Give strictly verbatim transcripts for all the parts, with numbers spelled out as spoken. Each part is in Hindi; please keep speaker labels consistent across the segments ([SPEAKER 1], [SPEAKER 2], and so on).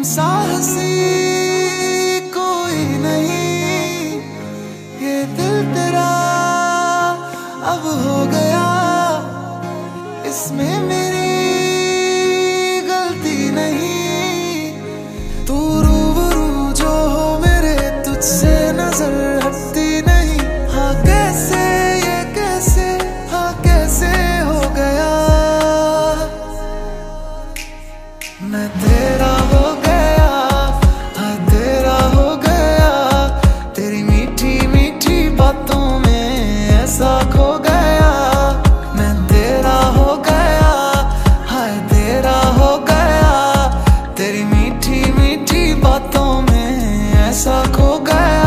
[SPEAKER 1] सा हंसी कोई नहीं, ये दिल तेरा अब हो गया, इसमें मेरी गलती नहीं। तू रूबरू जो हो मेरे, तुझसे नजर हटती नहीं। हाँ कैसे ये कैसे, हाँ कैसे हो गया, मैं तेरा हो गया, हाँ तेरा हो गया। तेरी मीठी मीठी बातों में ऐसा खो गया, मैं तेरा हो गया, हाय तेरा हो गया। तेरी मीठी मीठी बातों में ऐसा खो गया।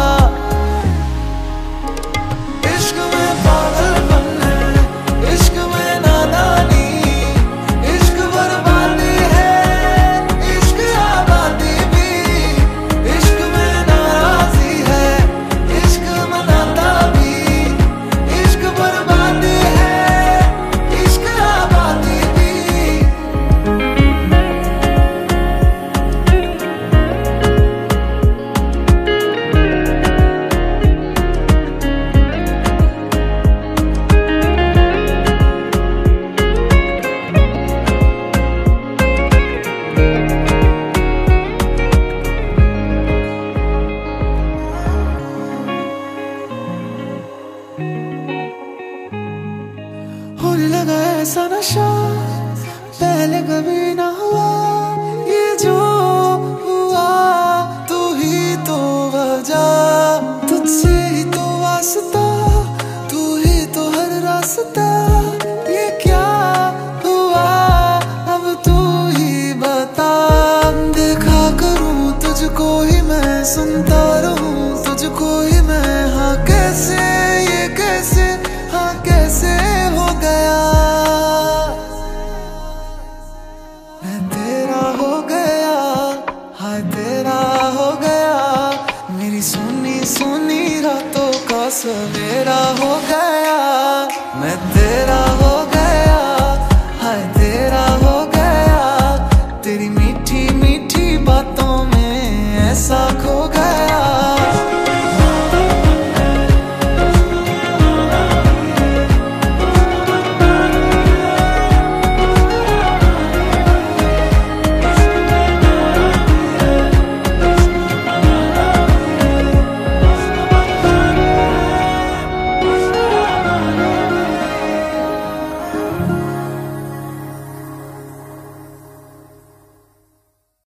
[SPEAKER 1] इश्क में पागलपन है, इश्क में नादानी, इश्क बर्बादी है, इश्क आबादी भी। इश्क में नाराजी है, इश्क मनाता भी। इश्क बर्बादी है, इश्क आबादी भी। होने लगा ऐसा नशा, पहले कभी ना हुआ। ये जो हुआ तू ही तो वजह, तुझसे ही तो वास्ता, तू ही तो हर रास्ता। ये क्या हुआ अब तू ही बता, देखा करूं तुझको ही मैं, सुनता रहूं तुझको ही मैं। हाँ कैसे ये कैसे, हाँ कैसे हो गया, मैं तेरा हो गया, हाय तेरा हो गया। मेरी सुनी सुनी रातों का सवेरा हो गया।